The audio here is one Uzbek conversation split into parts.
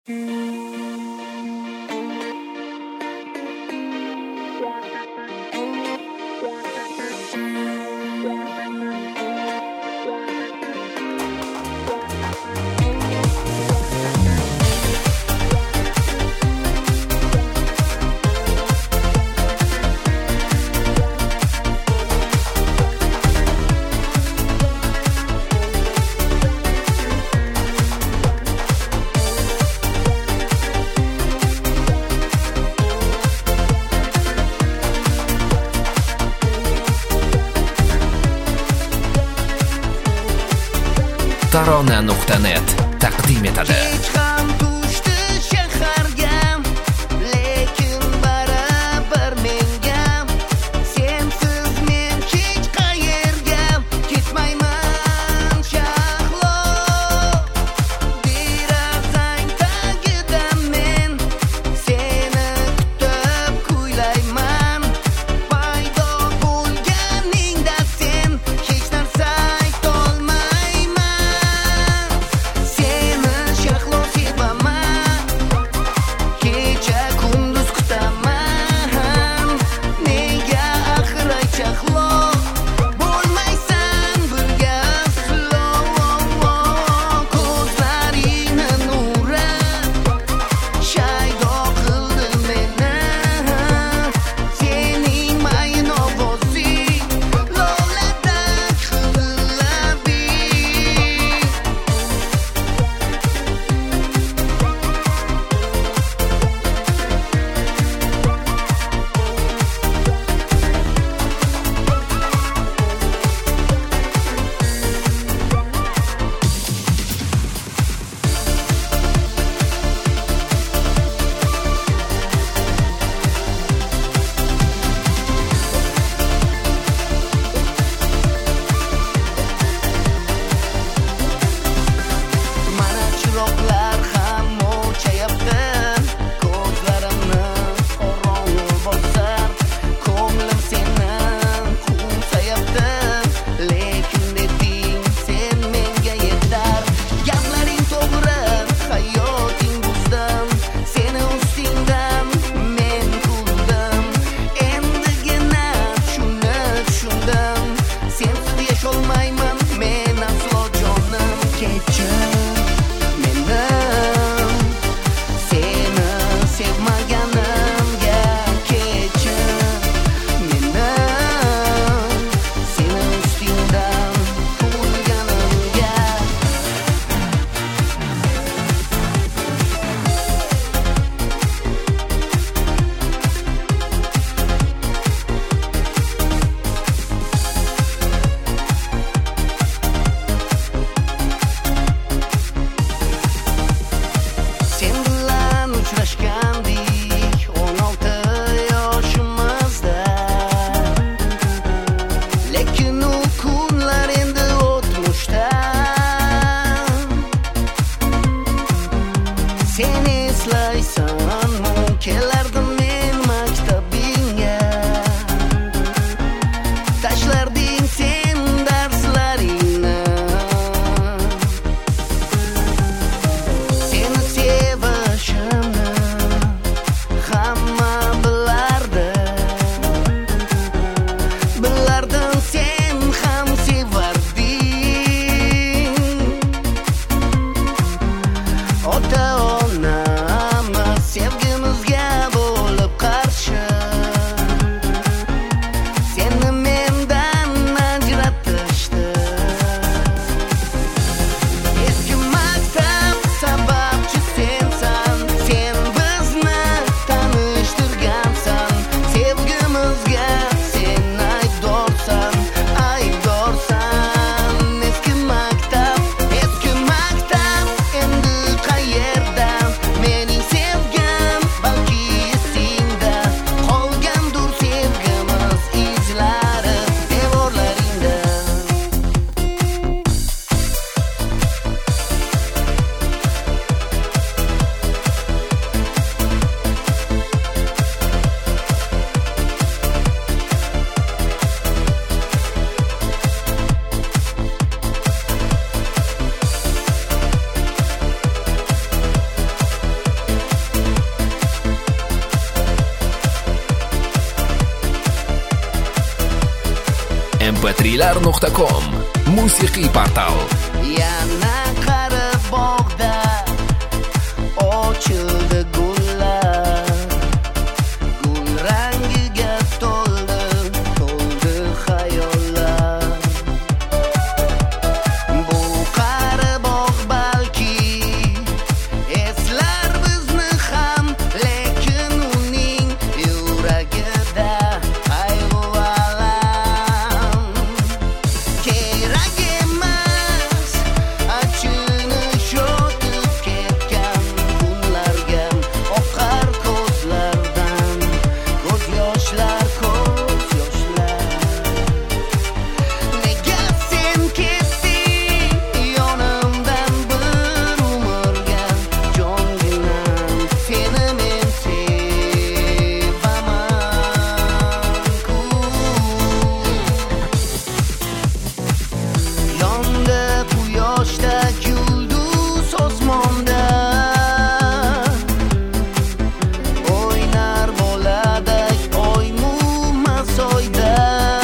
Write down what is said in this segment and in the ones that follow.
Tarona.net taqdim etadi. Ota-onamiz sevgimizga mp3lar.com musiqiy portal. Yana qari bog'da ochildi gullar, gul rangiga to'ldi xayollar. Bu qari bog' balki eslar bizni ham, lekin uning yuragida qayg'u alam. Kerak emas achinish o'tib ketgan kunlarga, oqar ko'zlardan ko'z yoshlar. Nega sen ketding yonimdan bir umrga, jonginam seni men sevaman-ku. Yondi quyoshdek yulduz osmonda, o'ynar boladek oymumas oyda.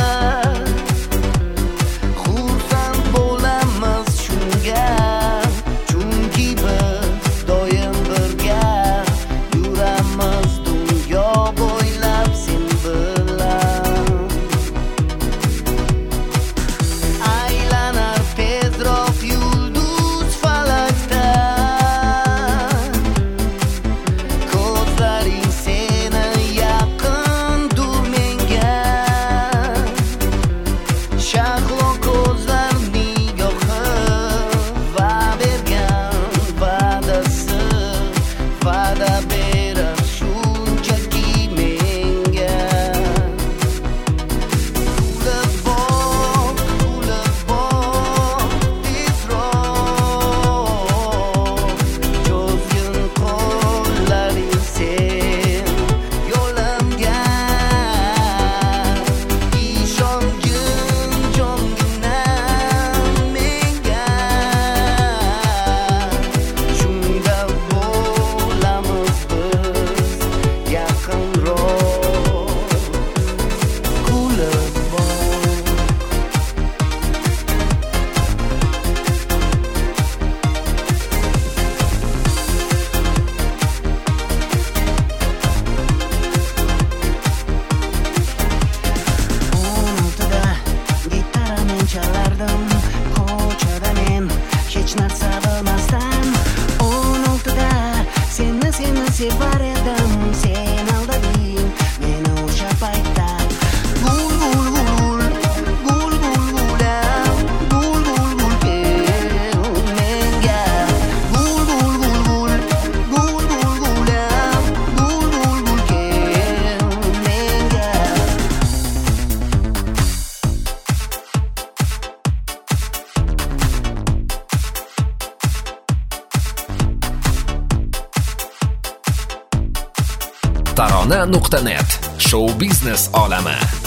Xursand bo'lamiz shunga, chunki biz doim birga yuramiz dunyo bo'ylab sen bilan. Aylanar tezroq yulduz falakda, ko'zlaring seni yaqindur menga. Shahlo ko'zlar nigohi va bergan va'dasi, va'da berar shunchaki menga. Kulib boq, tezroq, cho'zgin qo'llaring sen yo'limga. Ishongin jonginam menga, shunda bo'lamiz biz yaqinroq. Kulib boq. O'rtada gitaramen chalardim, ko'chada men hech narsa bilmasdan. 16da seni sevar edim, sen aldading meni o'sha paytda. Gul gul gul, gul gul gulam, gul gul gul kel menga. Gul gul gul gul, gul gul gulam, gul gul gul kel menga. Tarona.net Show biznes olami.